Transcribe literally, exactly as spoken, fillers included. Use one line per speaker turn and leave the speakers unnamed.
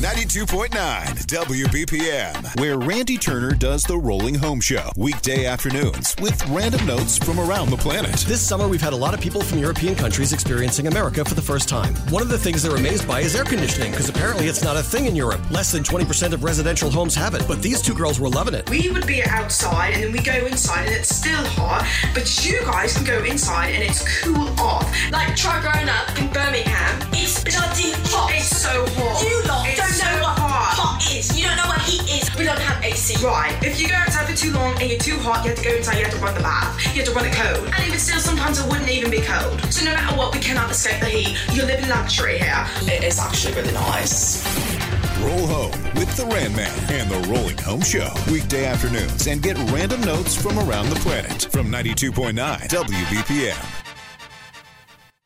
ninety-two point nine W B P M, where Randy Turner does the Rolling Home Show, weekday afternoons with random notes from around the planet.
This summer, we've had a lot of people from European countries experiencing America for the first time. One of the things they're amazed by is air conditioning, because apparently it's not a thing in Europe. Less than twenty percent of residential homes have it, but these two girls were loving it.
We would be outside, and then we go inside, and it's still hot, but you guys can go inside, and it's cool off.
Like, try growing up in Birmingham. It's bloody hot.
It's so hot.
You lot
it's
don't
so
know what
hot.
hot is. You don't know what heat is. We don't have A C.
Right. If you go outside for too long and you're too hot, you have to go inside, you have to run the bath. You have to run it cold. And even still, sometimes it wouldn't even be cold. So no matter what, we cannot escape the heat. You live in luxury here.
It is actually really nice.
Roll home with the Ran Man and the Rolling Home Show, weekday afternoons, and get random notes from around the planet from ninety-two point nine W B P M.